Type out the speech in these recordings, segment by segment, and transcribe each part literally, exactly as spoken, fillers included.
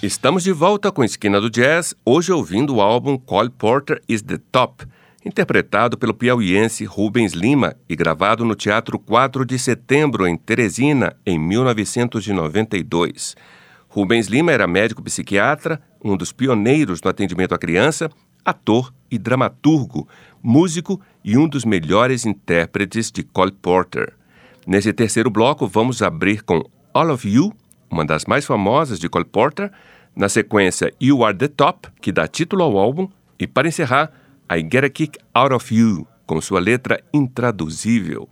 Estamos de volta com Esquina do Jazz, hoje ouvindo o álbum Cole Porter is the Top, interpretado pelo piauiense Rubens Lima e gravado no Teatro quatro de Setembro, em Teresina, em mil novecentos e noventa e dois. Rubens Lima era médico psiquiatra, um dos pioneiros no atendimento à criança, ator e dramaturgo, músico e um dos melhores intérpretes de Cole Porter. Nesse terceiro bloco, vamos abrir com All of You, uma das mais famosas de Cole Porter, na sequência You Are the Top, que dá título ao álbum, e para encerrar, I Get a Kick Out of You, com sua letra intraduzível.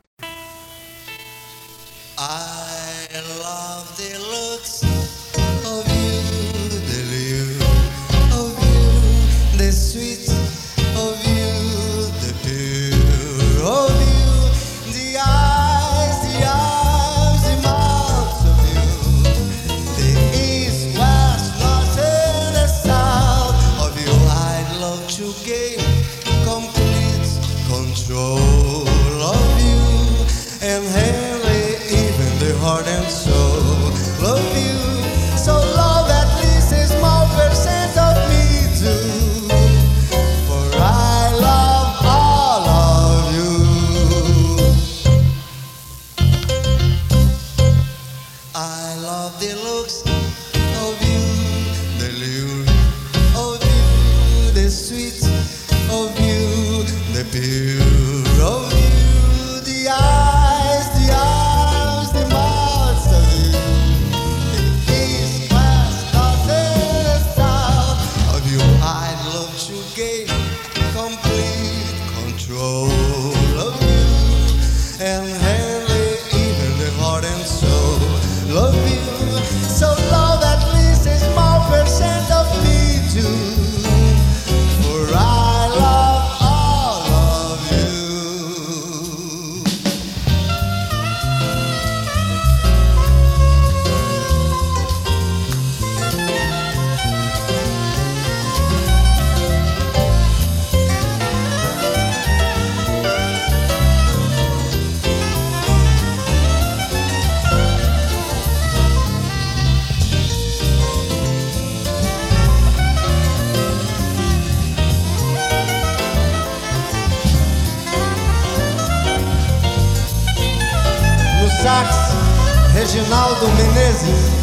I love the looks of you, the lure of you, the sweet of you, the pure of you, the eyes, the arms, the mouth of you, the east, west, north, and the south of you. I'd love to gain complete control of you and handle even the heart and soul of you. So love at least a small percent of me too, for I love all of you. I love the looks of you, the lure of you, the sweet of you, the pure of you, the eyes, the arms, the mouth of you, the east, west, north, and the south of you. I'd love to gain complete control of you and handle even the heart and soul of you. So love at least a small percent of me too, for I love all of you. No sax, Reginaldo Menezes.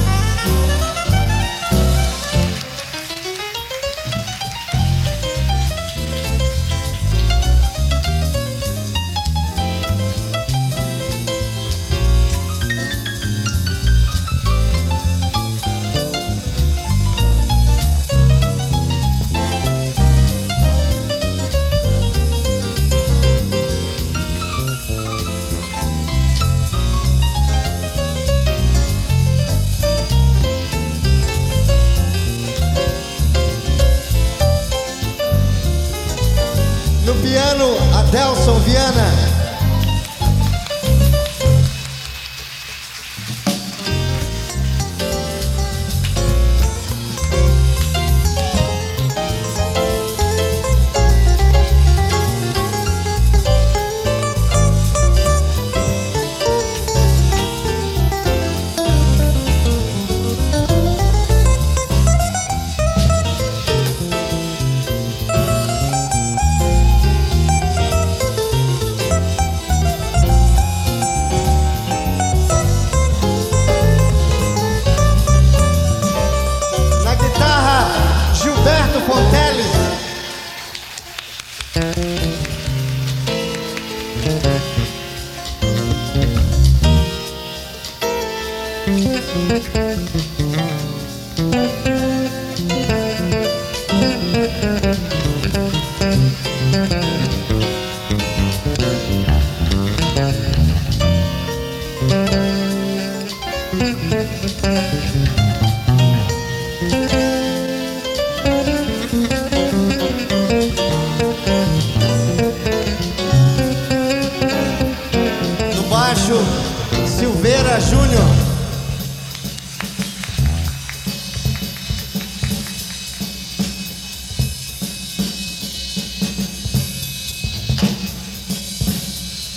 No piano, Adelson Viana. Na guitarra, Gilberto Fonteles. No baixo, Silveira Júnior.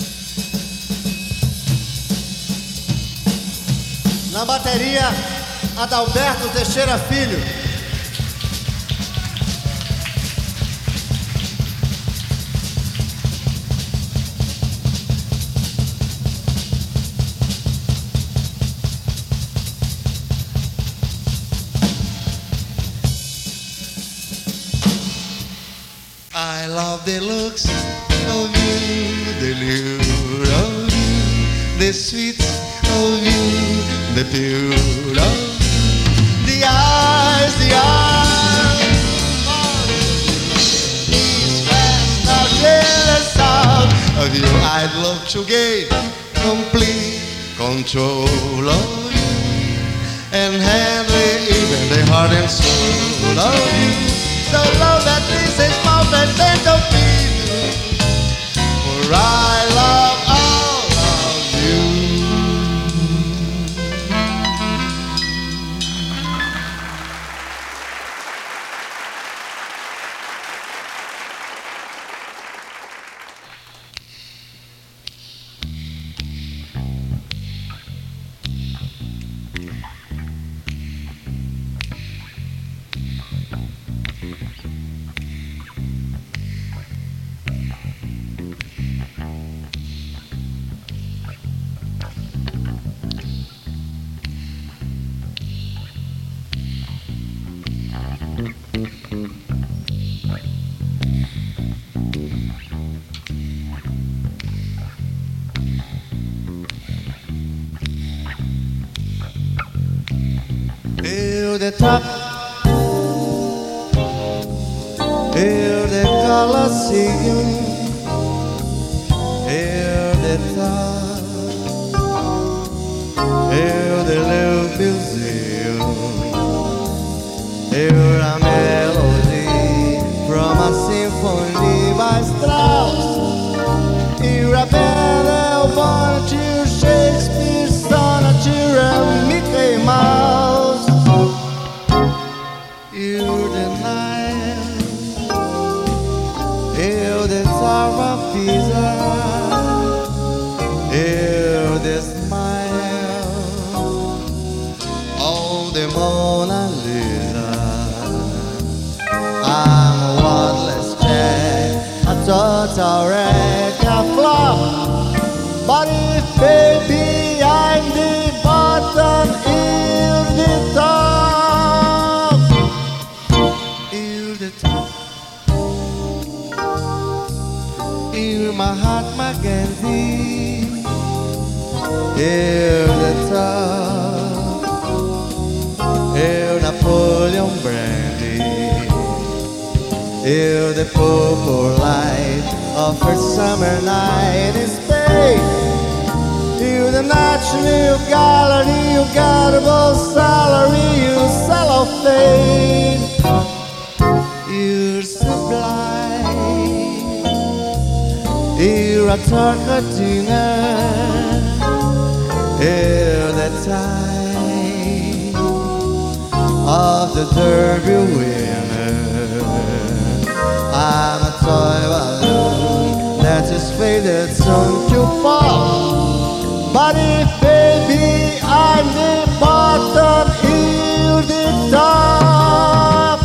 Na bateria, Adalberto Teixeira Filho. I love the looks of you, the lure of you, the sweet of you, the pure of you, the eyes, the eyes. These fast are jealous of, of you. I'd love to gain complete control of you and handle even the heart and soul of you. So love that this is more than to feel, for I love all of you. To the top, hear the Colosseum, hear the top, hear the Louvre Museum, hear a melody from a symphony by Strauss, hear a bell born to Shakespeare's sonnet to a Mickey Mouse. Hear the night, hear the Tower of Pisa, hear the smile of the Mona Lisa. I'm a worthless jack, a total wreck, a flop. But if baby I'm the bottom, hear the top. Hear Mahatma Gandhi, hear the top, hear Napoleon Brandy, hear the purple light of a summer night in Spain, hear the National Gallery, you got a bold salary, you cellophane, you're sublime. Hear a Tarkatina, hear the time of the Derby winner. I'm a toy balloon that is faded soon to fall. But if baby I'm the bottom, hear the top.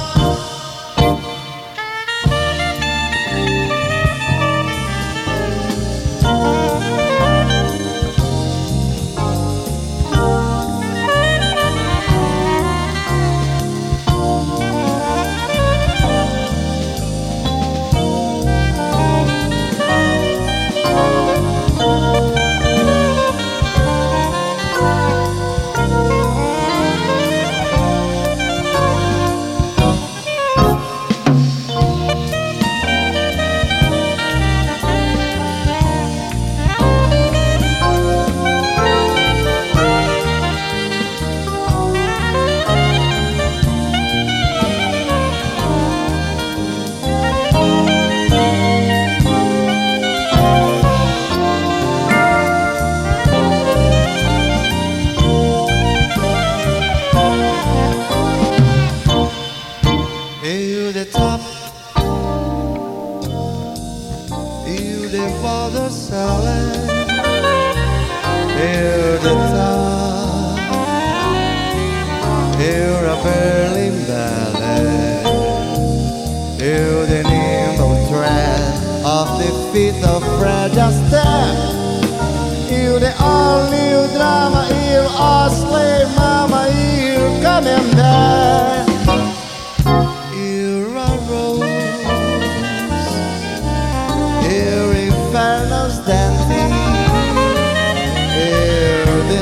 the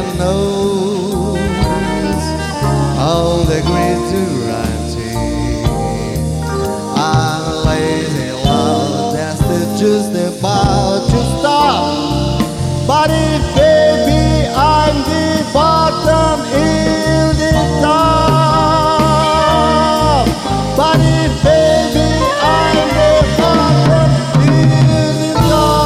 nose on the grid to rhyme. I'm lazy love, that's the just about to stop. But if baby I'm the bottom in the top. But if baby I'm the bottom in the top.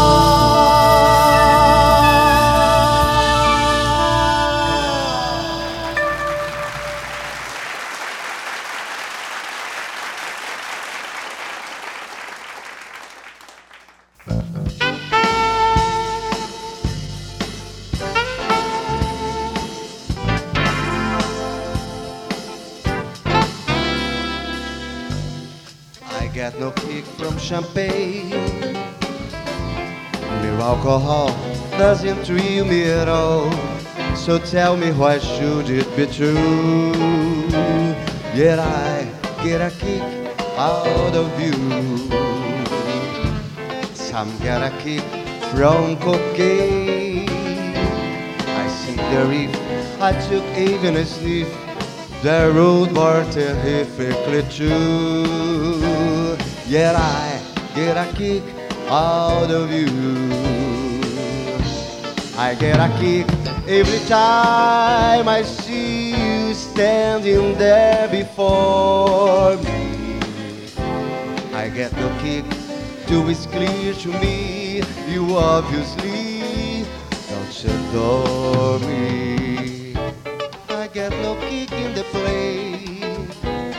I get no kick from champagne. Mere alcohol doesn't thrill me at all. So tell me, why should it be true? Yet I get a kick out of you. Some get a kick from cocaine. I see the reef, I took even a sniff. The road bar terrifically true. Yet I get a kick out of you. I get a kick every time I see you standing there before me. I get no kick till it's clear to me you obviously don't adore me. I get no kick in the plane,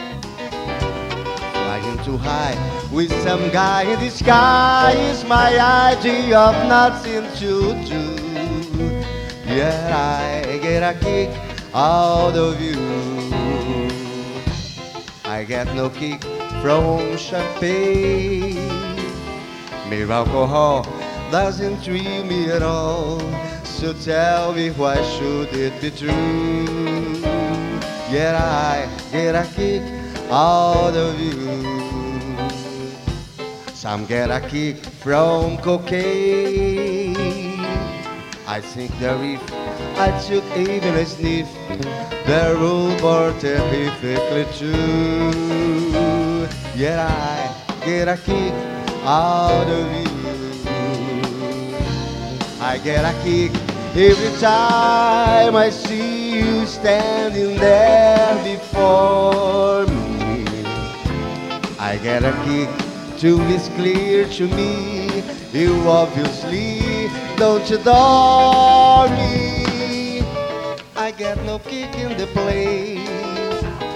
flying too high with some guy in the sky is my idea of nothing to do. Yet I get a kick out of you. I get no kick from champagne. Mere alcohol doesn't thrill me at all. So tell me, why should it be true? Yet I get a kick out of you. Some get a kick from cocaine. I think the reef, I took even a sniff. The road bar terrifically true. Yet I get a kick out of you. I get a kick every time I see you standing there before me. I get a kick till it's clear to me you obviously don't adore me. I get no kick in the plane,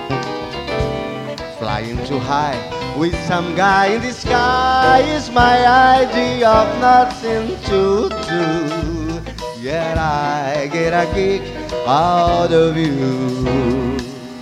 flying too high with some guy in the sky is my idea of nothing to do. Yet I get a kick out of you.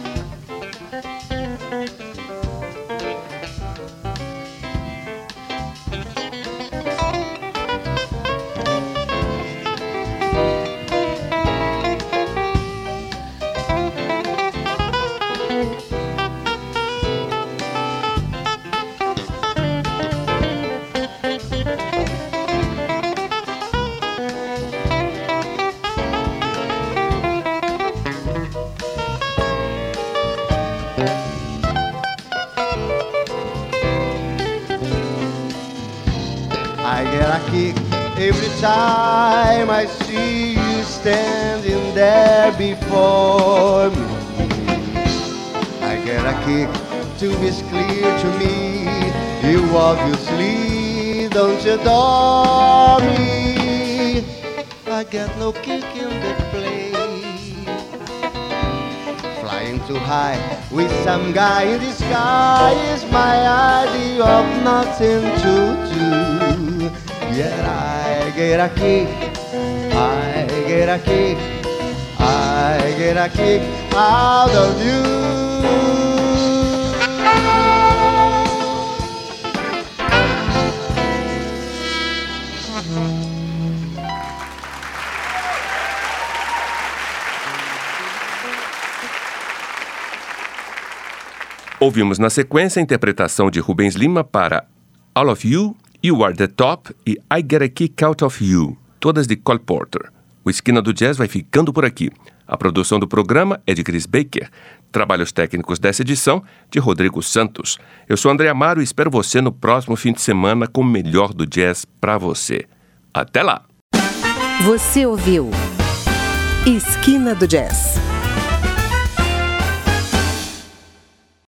I get a kick every time I see you standing there before me. I get a kick till it's clear to me you obviously don't adore me. I get no kick in the plane, flying too high with some guy in the sky is my idea of nothing to do. Yet I get a kick, I get a kick, I get a kick out of you. Ouvimos na sequência a interpretação de Rubens Lima para All of You, You Are the Top e I Get a Kick Out of You, todas de Cole Porter. O Esquina do Jazz vai ficando por aqui. A produção do programa é de Chris Baker. Trabalhos técnicos dessa edição de Rodrigo Santos. Eu sou André Amaro e espero você no próximo fim de semana com o melhor do jazz para você. Até lá! Você ouviu Esquina do Jazz.